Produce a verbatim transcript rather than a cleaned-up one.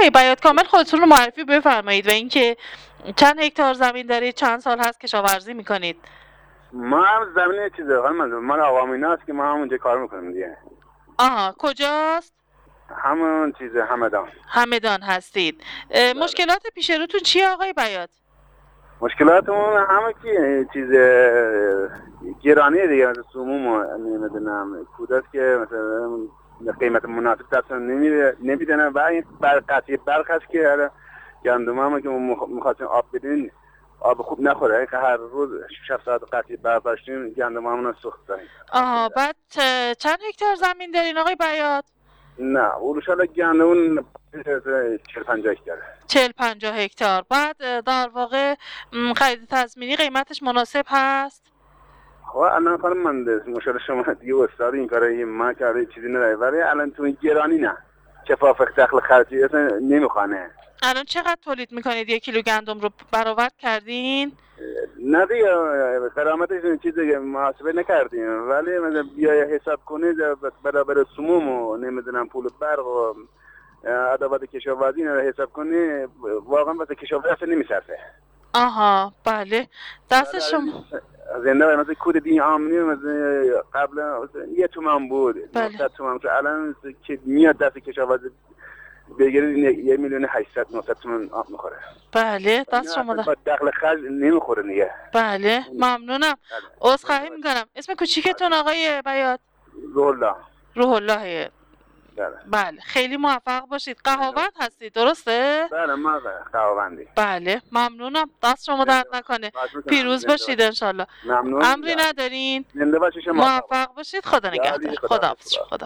آقای بیات کامل خودتون رو معرفی بفرمایید و اینکه چند هکتار زمین دارید، چند سال هست کشاورزی میکنید؟ ما هم زمین چیزه خانم، من آقا مینا است که ما همونجا کار میکنیم دیگه. آها، کجاست؟ همون چیزه همدان. همدان هستید. مشکلات پیش روتون چیه آقای بیات؟ مشکلاتمون همه کی چیز گرانی دیگه، مثلا سموم نمیدونم کوداست که مثلا قیمت مناسب تصمیم نمیره نمیدونن و این برقصی برق هست که حالا گندم هم که میخواستیم آب بدین آب خوب نخوره که هر روز شش ساعت قطعی برق داشتیم گندم همون سوخت داریم. آها، بعد چند هکتار زمین دارین آقای بیات؟ نه اولشالا گندم چهل پنجاه هکتار. چهل پنجاه هکتار. بعد در واقع خرید تضمینی قیمتش مناسب هست؟ خب الان خانم من مشاور شما دیگه استاد این کارا ما کاری چیزی نداره، ولی الان تو گرانی نه شفاف دخل خرجی اصلا نمیخوانه. الان چقدر تولید میکنید؟ یک کیلو گندم رو برآورد کردین؟ نه دیگه قرامتش چیزی محاسبه نکردیم، ولی مثلا بیای حساب کنید برابر سموم و نمیدونم پول برق و ادوات کشاورزی رو حساب کنی واقعا واسه کشاورزی اصلا نمیصرفه. آها بله، دست شما زنده مثلا کود دی آمنی مثلا قبل یه تومن بود، بله. نهصد تومن الان که میاد دست کشاورزی بگیرید یه میلیون هشتصد نهصد تومن آب میخوره. بله دست شما با دخل خرج نمیخوره دیگه. بله ممنونم. عذرخواهی میکنم. اسم کوچیکتون آقای بیات؟ روح الله. روح الله. بله. بله خیلی موفق باشید. قهاوند هستید درسته؟ بله ما قهاوندی. بله ممنونم. دست شما درد نکنه. پیروز باشید انشالله. ممنون. امری ندارین؟ زنده باشید شما. موفق باشید. خدا نگهدار. خدا حافظ. خدا